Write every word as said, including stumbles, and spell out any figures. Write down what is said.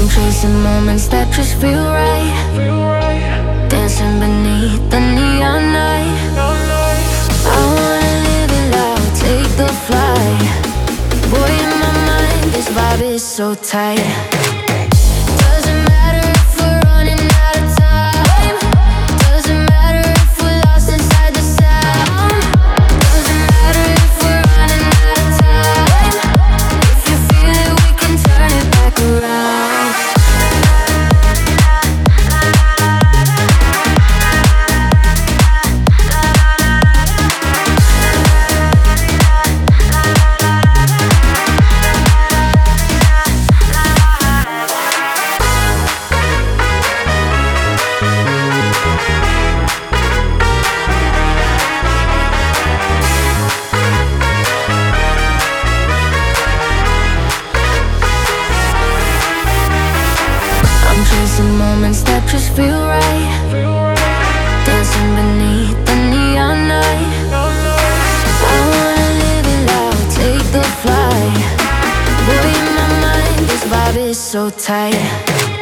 I'm chasing moments that just feel right, dancing beneath the neon night. I wanna live it loud, take the flight. Boy, in my mind, this vibe is so tight. Doesn't matter if we're running out of time. Doesn't matter if we're lost inside the sound. Doesn't matter if we're running out of time. If you feel it, we can turn it back around. Chasing moments that just feel right, dancing beneath the neon night. I wanna live it loud, take the flight. Boy, in my mind, this vibe is so tight.